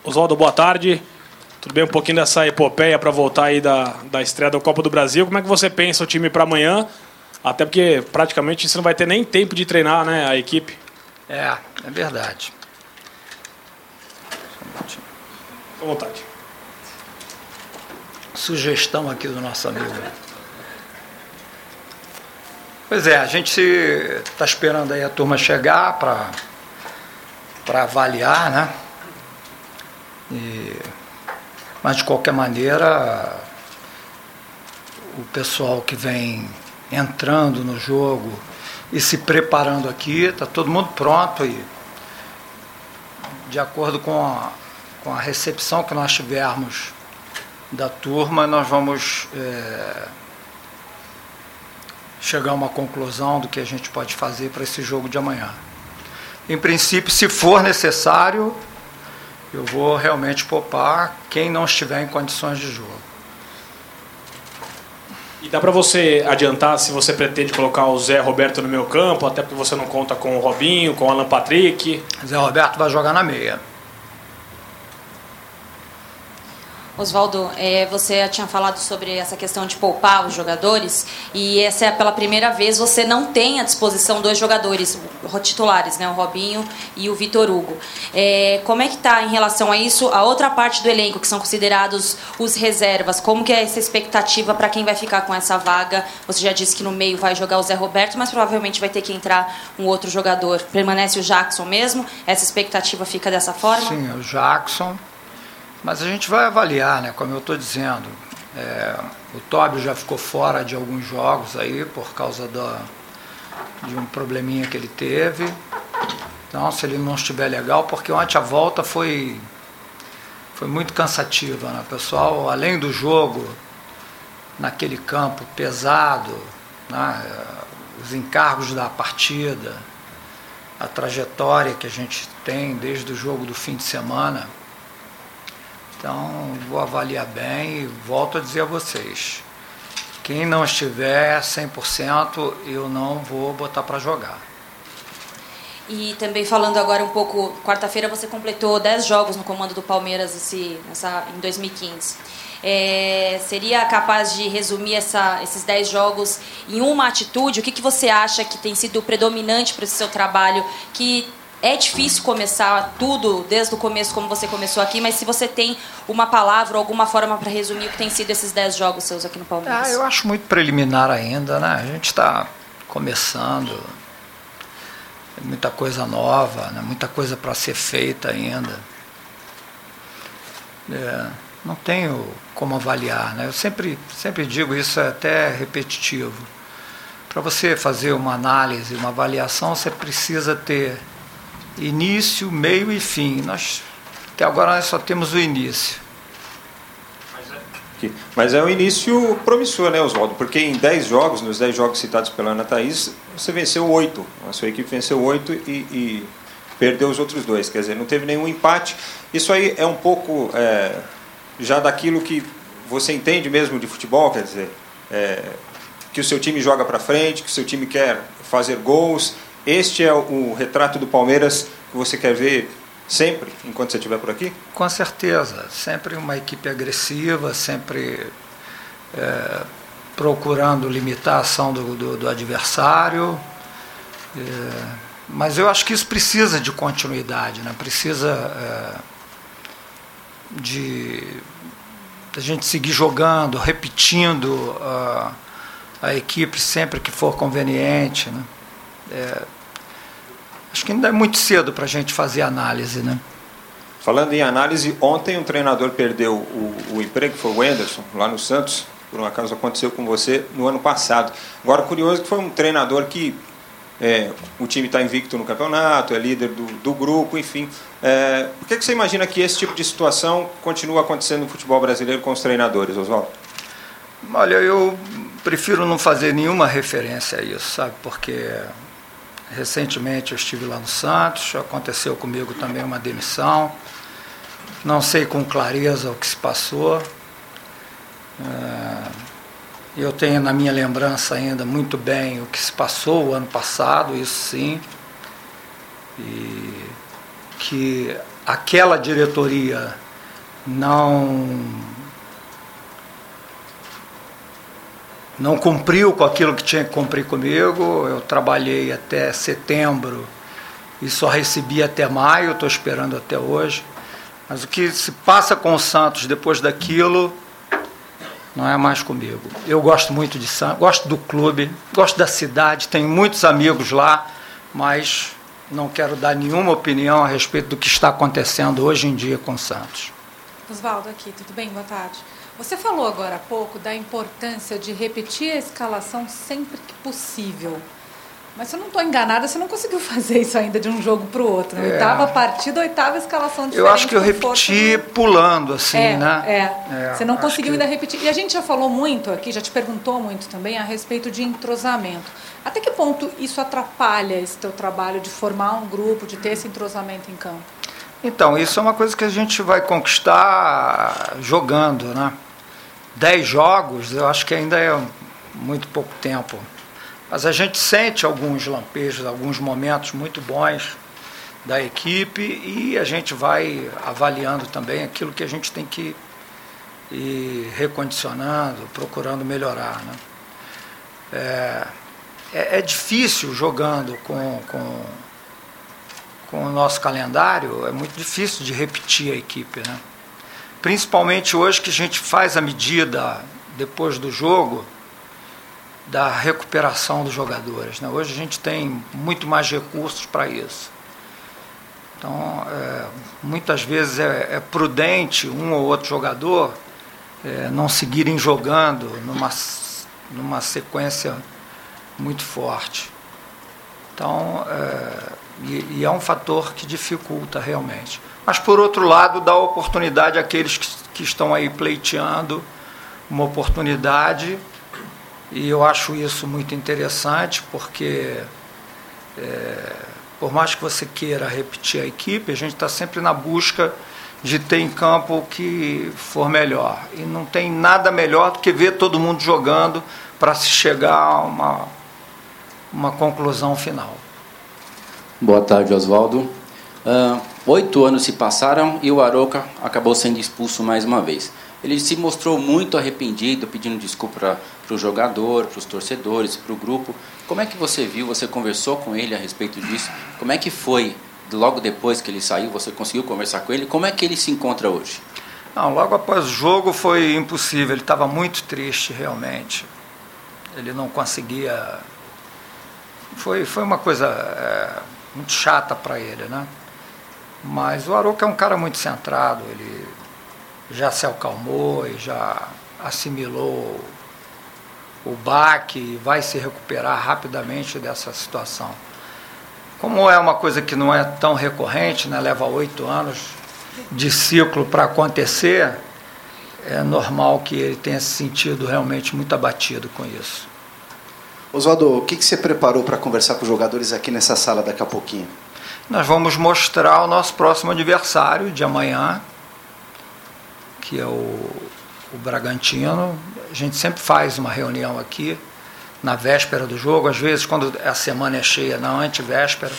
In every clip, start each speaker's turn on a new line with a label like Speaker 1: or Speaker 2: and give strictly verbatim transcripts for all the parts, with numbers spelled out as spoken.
Speaker 1: Oswaldo, boa tarde. Tudo bem? Um pouquinho dessa epopeia para voltar aí da, da estreia da Copa do Brasil. Como é que você pensa o time para amanhã? Até porque praticamente você não vai ter nem tempo de treinar, né, a equipe.
Speaker 2: É, é verdade.
Speaker 1: À vontade.
Speaker 2: Sugestão aqui do nosso amigo. Pois é, a gente está esperando aí a turma chegar para para avaliar, né? E, mas de qualquer maneira, o pessoal que vem entrando no jogo e se preparando aqui, está todo mundo pronto e de acordo com a, com a recepção que nós tivermos da turma, nós vamos é, chegar a uma conclusão do que a gente pode fazer para esse jogo de amanhã. Em princípio, se for necessário, eu vou realmente poupar quem não estiver em condições de jogo.
Speaker 1: E dá para você adiantar se você pretende colocar o Zé Roberto no meio campo, até porque você não conta com o Robinho, com o Alan Patrick?
Speaker 2: Zé Roberto vai jogar na meia.
Speaker 3: Oswaldo, é, você tinha falado sobre essa questão de poupar os jogadores e essa é pela primeira vez você não tem à disposição dois jogadores titulares, né, o Robinho e o Vitor Hugo. É, como é que está em relação a isso a outra parte do elenco, que são considerados os reservas? Como que é essa expectativa para quem vai ficar com essa vaga? Você já disse que no meio vai jogar o Zé Roberto, mas provavelmente vai ter que entrar um outro jogador. Permanece o Jackson mesmo? Essa expectativa fica dessa forma?
Speaker 2: Sim, o Jackson. Mas a gente vai avaliar, né? Como eu estou dizendo, é, o Tóbio já ficou fora de alguns jogos aí por causa da, de um probleminha que ele teve. Então, se ele não estiver legal, porque ontem a volta foi, foi muito cansativa, né? O pessoal, além do jogo, naquele campo pesado, né? Os encargos da partida, a trajetória que a gente tem desde o jogo do fim de semana. Então, vou avaliar bem e volto a dizer a vocês, quem não estiver cem por cento, eu não vou botar para jogar.
Speaker 3: E também falando agora um pouco, quarta-feira você completou dez jogos no comando do Palmeiras esse, nessa, em dois mil e quinze. É, seria capaz de resumir essa, esses dez jogos em uma atitude? O que, que você acha que tem sido predominante para esse seu trabalho, que é difícil começar tudo desde o começo, como você começou aqui, mas se você tem uma palavra ou alguma forma para resumir o que tem sido esses dez jogos seus aqui no Palmeiras.
Speaker 2: Ah, eu acho muito preliminar ainda, né? A gente está começando, muita coisa nova, né? Muita coisa para ser feita ainda. É, não tenho como avaliar, né? Eu sempre, sempre digo, isso é até repetitivo. Para você fazer uma análise, uma avaliação, você precisa ter início, meio e fim. Nós, até agora nós só temos o início.
Speaker 4: Mas é um início promissor, né, Oswaldo? Porque em dez jogos, nos dez jogos citados pela Ana Thaís, você venceu oito. A sua equipe venceu oito e, e perdeu os outros dois. Quer dizer, não teve nenhum empate. Isso aí é um pouco é, já daquilo que você entende mesmo de futebol, quer dizer, é, que o seu time joga para frente, que o seu time quer fazer gols. Este é o retrato do Palmeiras que você quer ver sempre, enquanto você estiver por aqui?
Speaker 2: Com certeza. Sempre uma equipe agressiva, sempre é, procurando limitar a ação do, do, do adversário. É, mas eu acho que isso precisa de continuidade, né? Precisa é, de, de a gente seguir jogando, repetindo a, a equipe sempre que for conveniente, né? É, acho que ainda é muito cedo para a gente fazer análise, né?
Speaker 4: Falando em análise, ontem um treinador perdeu o, o emprego, que foi o Anderson, lá no Santos. Por um acaso aconteceu com você no ano passado. Agora, curioso que foi um treinador que é, o time está invicto no campeonato, é líder do, do grupo, enfim. É, por que, que você imagina que esse tipo de situação continua acontecendo no futebol brasileiro com os treinadores, Oswaldo?
Speaker 2: Olha, eu prefiro não fazer nenhuma referência a isso, sabe? Porque recentemente eu estive lá no Santos, aconteceu comigo também uma demissão, não sei com clareza o que se passou, eu tenho na minha lembrança ainda muito bem o que se passou o ano passado, isso sim, e que aquela diretoria não, não cumpriu com aquilo que tinha que cumprir comigo. Eu trabalhei até setembro e só recebi até maio, estou esperando até hoje. Mas o que se passa com o Santos depois daquilo não é mais comigo. Eu gosto muito de Santos, gosto do clube, gosto da cidade, tenho muitos amigos lá, mas não quero dar nenhuma opinião a respeito do que está acontecendo hoje em dia com o Santos.
Speaker 5: Oswaldo, aqui, tudo bem? Boa tarde. Você falou agora há pouco da importância de repetir a escalação sempre que possível. Mas se eu não estou enganada, você não conseguiu fazer isso ainda de um jogo para o outro. Né?
Speaker 2: É.
Speaker 5: Oitava partida, oitava escalação diferente.
Speaker 2: Eu acho que eu repeti do... pulando, assim,
Speaker 5: é,
Speaker 2: né?
Speaker 5: É, é. Você não conseguiu
Speaker 2: que...
Speaker 5: ainda repetir. E a gente já falou muito aqui, já te perguntou muito também a respeito de entrosamento. Até que ponto isso atrapalha esse teu trabalho de formar um grupo, de ter esse entrosamento em campo?
Speaker 2: Então, isso é uma coisa que a gente vai conquistar jogando, né? Dez jogos, eu acho que ainda é muito pouco tempo. Mas a gente sente alguns lampejos, alguns momentos muito bons da equipe e a gente vai avaliando também aquilo que a gente tem que ir recondicionando, procurando melhorar, né? É, é, é difícil jogando com, com, com o nosso calendário, é muito difícil de repetir a equipe, né? Principalmente hoje que a gente faz a medida depois do jogo da recuperação dos jogadores, né? Hoje a gente tem muito mais recursos para isso. Então, é, muitas vezes é, é prudente um ou outro jogador é, não seguirem jogando numa, numa sequência muito forte. Então, é, e, e é um fator que dificulta realmente. Mas, por outro lado, dá oportunidade àqueles que, que estão aí pleiteando uma oportunidade. E eu acho isso muito interessante, porque é, por mais que você queira repetir a equipe, a gente está sempre na busca de ter em campo o que for melhor. E não tem nada melhor do que ver todo mundo jogando para se chegar a uma, uma conclusão final.
Speaker 6: Boa tarde, Oswaldo. Uh, oito anos se passaram e o Arouca acabou sendo expulso mais uma vez. Ele se mostrou muito arrependido, pedindo desculpa para o jogador, para os torcedores, para o grupo. Como é que você viu, você conversou com ele a respeito disso? Como é que foi, logo depois que ele saiu, você conseguiu conversar com ele? Como é que ele se encontra hoje?
Speaker 2: Não, logo após o jogo foi impossível, ele estava muito triste realmente. Ele não conseguia... Foi, foi uma coisa é, muito chata para ele, né? Mas o Arouca é um cara muito centrado, ele já se acalmou e já assimilou o baque e vai se recuperar rapidamente dessa situação. Como é uma coisa que não é tão recorrente, né, leva oito anos de ciclo para acontecer, é normal que ele tenha se sentido realmente muito abatido com isso.
Speaker 7: Oswaldo, o que, que você preparou para conversar com os jogadores aqui nessa sala daqui a pouquinho?
Speaker 2: Nós vamos mostrar o nosso próximo adversário de amanhã, que é o, o Bragantino. A gente sempre faz uma reunião aqui na véspera do jogo, às vezes quando a semana é cheia, na antevéspera,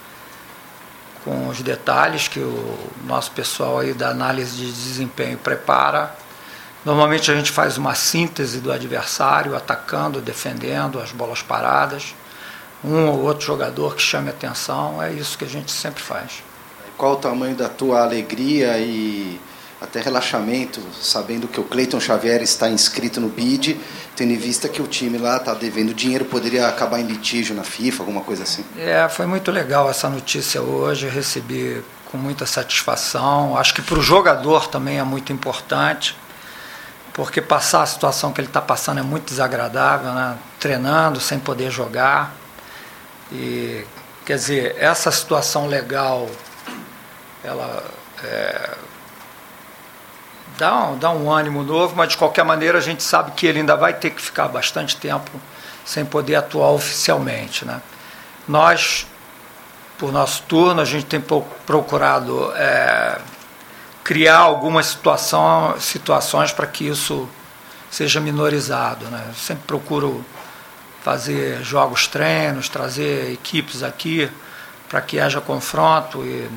Speaker 2: com os detalhes que o nosso pessoal aí da análise de desempenho prepara. Normalmente a gente faz uma síntese do adversário, atacando, defendendo, as bolas paradas, um ou outro jogador que chame atenção, é isso que a gente sempre faz.
Speaker 7: Qual o tamanho da tua alegria e até relaxamento, sabendo que o Cleiton Xavier está inscrito no B I D, tendo em vista que o time lá está devendo dinheiro, poderia acabar em litígio na FIFA, alguma coisa assim? É,
Speaker 2: foi muito legal essa notícia hoje, recebi com muita satisfação. Acho que para o jogador também é muito importante, porque passar a situação que ele está passando é muito desagradável, né? Treinando sem poder jogar. E, quer dizer, essa situação legal, ela é, dá, um, dá um ânimo novo, mas de qualquer maneira a gente sabe que ele ainda vai ter que ficar bastante tempo sem poder atuar oficialmente, né? Nós, por nosso turno, a gente tem procurado é, criar algumas situação, situações para que isso seja minorizado, né? Eu sempre procuro fazer jogos treinos, trazer equipes aqui para que haja confronto e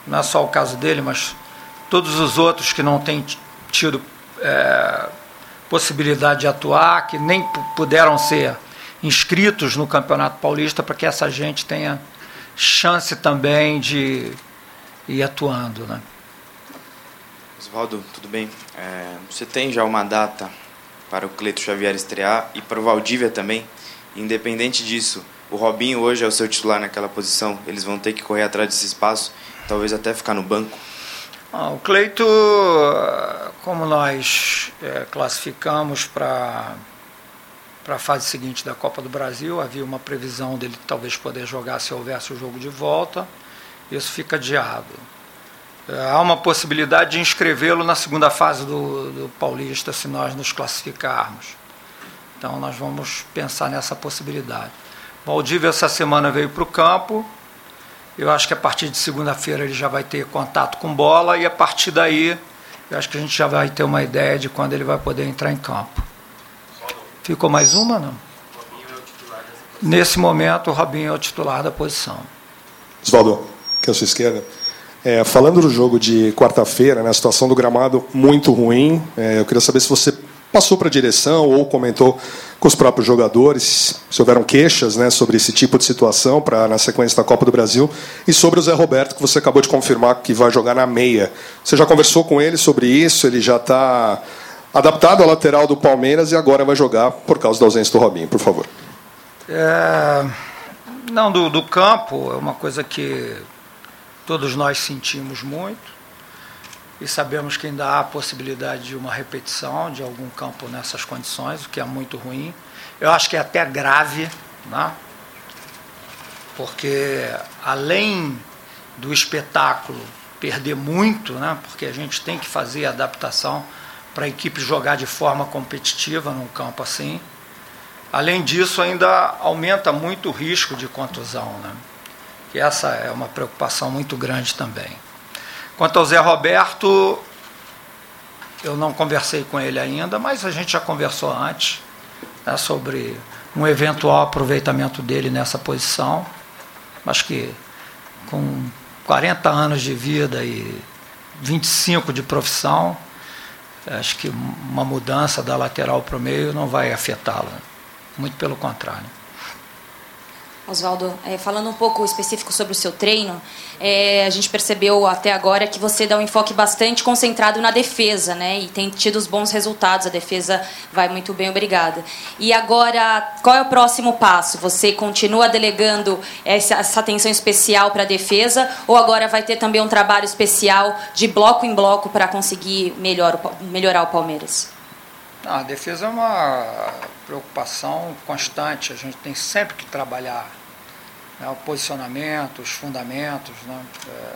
Speaker 2: não é só o caso dele, mas todos os outros que não têm tido é, possibilidade de atuar, que nem puderam ser inscritos no Campeonato Paulista, para que essa gente tenha chance também de ir atuando, né?
Speaker 8: Oswaldo, tudo bem? É, você tem já uma data para o Cleiton Xavier estrear e para o Valdívia também? Independente disso, o Robinho hoje é o seu titular naquela posição, eles vão ter que correr atrás desse espaço, talvez até ficar no banco?
Speaker 2: Ah, o Cleiton, como nós é, classificamos para para a fase seguinte da Copa do Brasil, havia uma previsão dele talvez poder jogar se houvesse o jogo de volta, isso fica adiado. Há uma possibilidade de inscrevê-lo na segunda fase do, do Paulista, se nós nos classificarmos. Então nós vamos pensar nessa possibilidade. O Valdívia essa semana veio para o campo, eu acho que a partir de segunda-feira ele já vai ter contato com bola e a partir daí eu acho que a gente já vai ter uma ideia de quando ele vai poder entrar em campo. Ficou mais uma, não? Nesse momento, o Robinho é o titular da posição.
Speaker 9: Oswaldo, que é a sua esquerda. É, falando do jogo de quarta-feira, né, a situação do gramado muito ruim, é, eu queria saber se você passou para a direção ou comentou com os próprios jogadores, se houveram queixas, né, sobre esse tipo de situação pra, na sequência da Copa do Brasil, e sobre o Zé Roberto, que você acabou de confirmar que vai jogar na meia. Você já conversou com ele sobre isso? Ele já está adaptado à lateral do Palmeiras e agora vai jogar por causa da ausência do Robinho, por favor.
Speaker 2: É, não, do, do campo é uma coisa que todos nós sentimos muito e sabemos que ainda há a possibilidade de uma repetição de algum campo nessas condições, o que é muito ruim. Eu acho que é até grave, né? Porque além do espetáculo perder muito, né? Porque a gente tem que fazer a adaptação para a equipe jogar de forma competitiva num campo assim. Além disso, ainda aumenta muito o risco de contusão, né? Que essa é uma preocupação muito grande também. Quanto ao Zé Roberto, eu não conversei com ele ainda, mas a gente já conversou antes, né, sobre um eventual aproveitamento dele nessa posição. Acho que com quarenta anos de vida e vinte e cinco de profissão, acho que uma mudança da lateral para o meio não vai afetá-lo. Muito pelo contrário.
Speaker 3: Oswaldo, é, falando um pouco específico sobre o seu treino, é, a gente percebeu até agora que você dá um enfoque bastante concentrado na defesa, né? E tem tido os bons resultados, a defesa vai muito bem, obrigada. E agora, qual é o próximo passo? Você continua delegando essa, essa atenção especial para a defesa ou agora vai ter também um trabalho especial de bloco em bloco para conseguir melhor, melhorar o Palmeiras?
Speaker 2: Não, a defesa é uma preocupação constante, a gente tem sempre que trabalhar, né, o posicionamento, os fundamentos, né, é,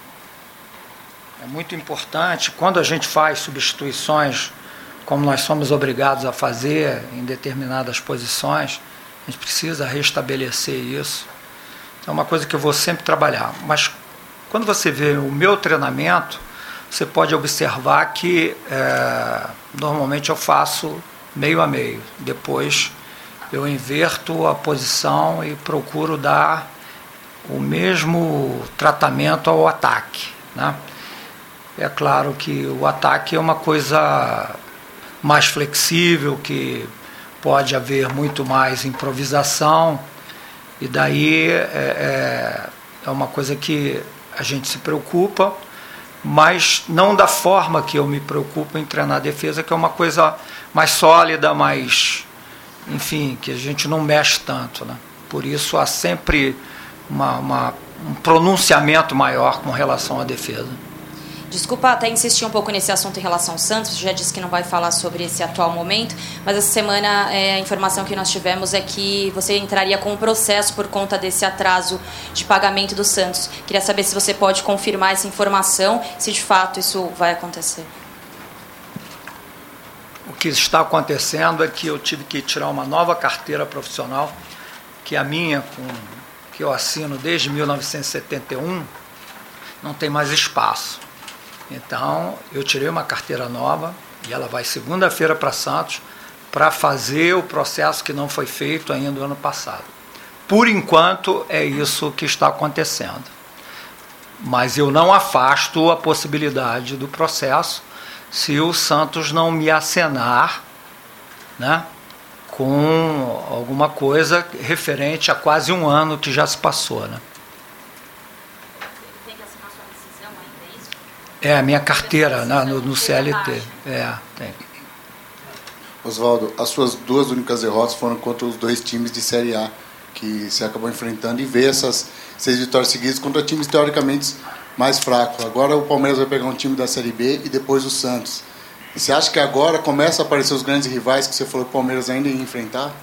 Speaker 2: é muito importante. Quando a gente faz substituições, como nós somos obrigados a fazer em determinadas posições, a gente precisa restabelecer isso. É uma coisa que eu vou sempre trabalhar. Mas quando você vê o meu treinamento, você pode observar que é, normalmente eu faço meio a meio. Depois eu inverto a posição e procuro dar o mesmo tratamento ao ataque, né? É claro que o ataque é uma coisa mais flexível, que pode haver muito mais improvisação, e daí é, é uma coisa que a gente se preocupa, mas não da forma que eu me preocupo em treinar a defesa, que é uma coisa mais sólida, mais, enfim, que a gente não mexe tanto, né? Por isso há sempre uma, uma, um pronunciamento maior com relação à defesa.
Speaker 3: Desculpa até insistir um pouco nesse assunto em relação ao Santos, você já disse que não vai falar sobre esse atual momento, mas essa semana é, a informação que nós tivemos é que você entraria com um processo por conta desse atraso de pagamento do Santos. Queria saber se você pode confirmar essa informação, se de fato isso vai acontecer.
Speaker 2: O que está acontecendo é que eu tive que tirar uma nova carteira profissional, que a minha, com, que eu assino desde mil novecentos e setenta e um, não tem mais espaço. Então, eu tirei uma carteira nova e ela vai segunda-feira para Santos para fazer o processo que não foi feito ainda no ano passado. Por enquanto, é isso que está acontecendo. Mas eu não afasto a possibilidade do processo se o Santos não me acenar, né, com alguma coisa referente a quase um ano que já se passou, né?
Speaker 3: Tem que assinar sua rescisão ainda, é isso?
Speaker 2: É, a minha carteira, né, no, no C L T. É, tem.
Speaker 10: Oswaldo, as suas duas únicas derrotas foram contra os dois times de Série A que você acabou enfrentando, e ver essas seis vitórias seguidas contra times teoricamente mais fracos. Agora o Palmeiras vai pegar um time da Série B e depois o Santos. E você acha que agora começa a aparecer os grandes rivais que você falou que o Palmeiras ainda ia enfrentar?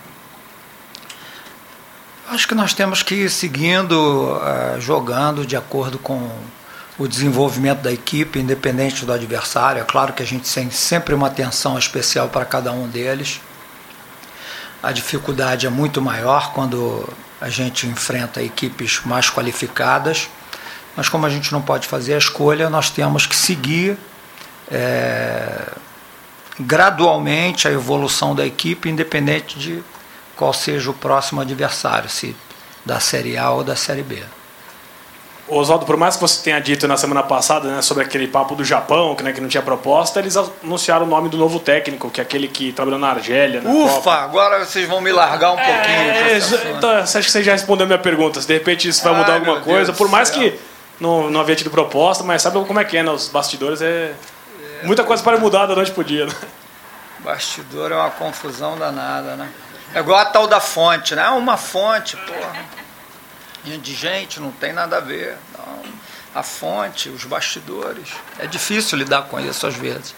Speaker 2: Acho que nós temos que ir seguindo, uh, jogando de acordo com o desenvolvimento da equipe, independente do adversário. É claro que a gente tem sempre uma atenção especial para cada um deles. A dificuldade é muito maior quando a gente enfrenta equipes mais qualificadas, mas como a gente não pode fazer a escolha, nós temos que seguir é, gradualmente a evolução da equipe, independente de qual seja o próximo adversário, se da Série A ou da Série B.
Speaker 1: Oswaldo, por mais que você tenha dito na semana passada, né, sobre aquele papo do Japão, que, né, que não tinha proposta, eles anunciaram o nome do novo técnico, que é aquele que trabalhou na Argélia. Na
Speaker 2: Ufa,
Speaker 1: Copa.
Speaker 2: Agora vocês vão me largar um
Speaker 1: é,
Speaker 2: pouquinho.
Speaker 1: É, então, acho que você já respondeu a minha pergunta. Se de repente isso vai mudar
Speaker 2: Ai,
Speaker 1: alguma coisa, por mais que não, não havia tido proposta, mas sabe como é que é, né? Os bastidores é... é muita coisa para mudar da noite pro dia, né?
Speaker 2: Bastidor é uma confusão danada, né? É igual a tal da fonte, né? Uma fonte, porra. De gente, não tem nada a ver. Não. A fonte, os bastidores. É difícil lidar com isso às vezes.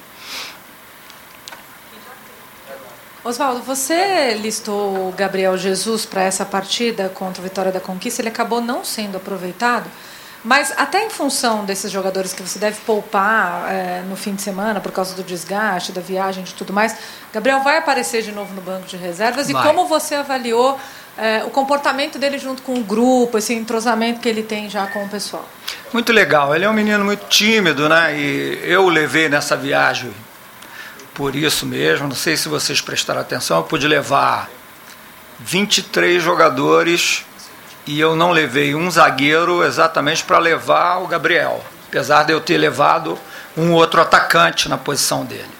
Speaker 5: Oswaldo, você listou o Gabriel Jesus para essa partida contra o Vitória da Conquista. Ele acabou não sendo aproveitado, mas até em função desses jogadores que você deve poupar é, no fim de semana por causa do desgaste, da viagem, de tudo mais, Gabriel vai aparecer de novo no banco de reservas. E vai. Como você avaliou É, o comportamento dele junto com o grupo, esse entrosamento que ele tem já com o pessoal?
Speaker 2: Muito legal. Ele é um menino muito tímido, né? E eu o levei nessa viagem por isso mesmo. Não sei se vocês prestaram atenção, eu pude levar vinte e três jogadores e eu não levei um zagueiro exatamente para levar o Gabriel, apesar de eu ter levado um outro atacante na posição dele.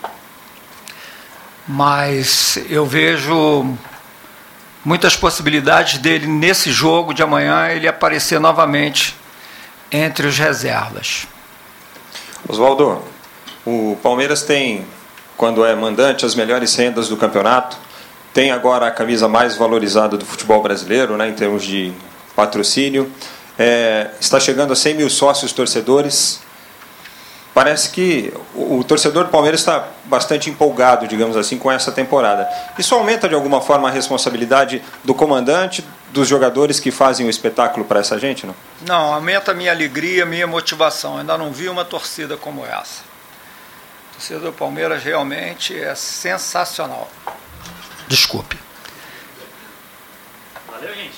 Speaker 2: Mas eu vejo muitas possibilidades dele nesse jogo de amanhã ele aparecer novamente entre os reservas.
Speaker 4: Oswaldo, o Palmeiras tem, quando é mandante, as melhores rendas do campeonato, tem agora a camisa mais valorizada do futebol brasileiro, né, em termos de patrocínio, é, está chegando a cem mil sócios torcedores. Parece que o, o torcedor do Palmeiras está bastante empolgado, digamos assim, com essa temporada. Isso aumenta de alguma forma a responsabilidade do comandante, dos jogadores que fazem o espetáculo para essa gente, não?
Speaker 2: Não, aumenta a minha alegria, a minha motivação. Ainda não vi uma torcida como essa. A torcida do Palmeiras realmente é sensacional. Desculpe.
Speaker 1: Valeu, gente.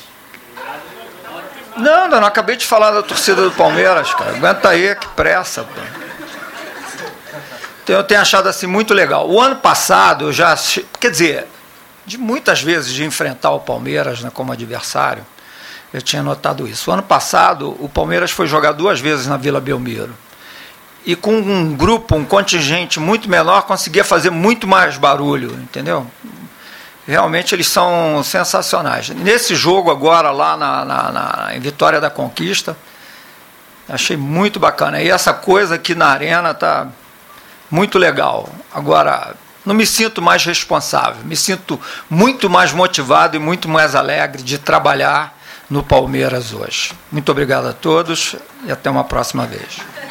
Speaker 2: Não, não, acabei de falar da torcida do Palmeiras, cara. Aguenta aí, que pressa, pô. Então, eu tenho achado assim muito legal. O ano passado eu já, quer dizer, de muitas vezes de enfrentar o Palmeiras, né, como adversário, eu tinha notado isso. O ano passado o Palmeiras foi jogar duas vezes na Vila Belmiro e com um grupo, um contingente muito menor, conseguia fazer muito mais barulho, entendeu? Realmente eles são sensacionais. Nesse jogo agora lá na, na, na em Vitória da Conquista, achei muito bacana. E essa coisa aqui na arena tá muito legal. Agora, não me sinto mais responsável, me sinto muito mais motivado e muito mais alegre de trabalhar no Palmeiras hoje. Muito obrigado a todos e até uma próxima vez.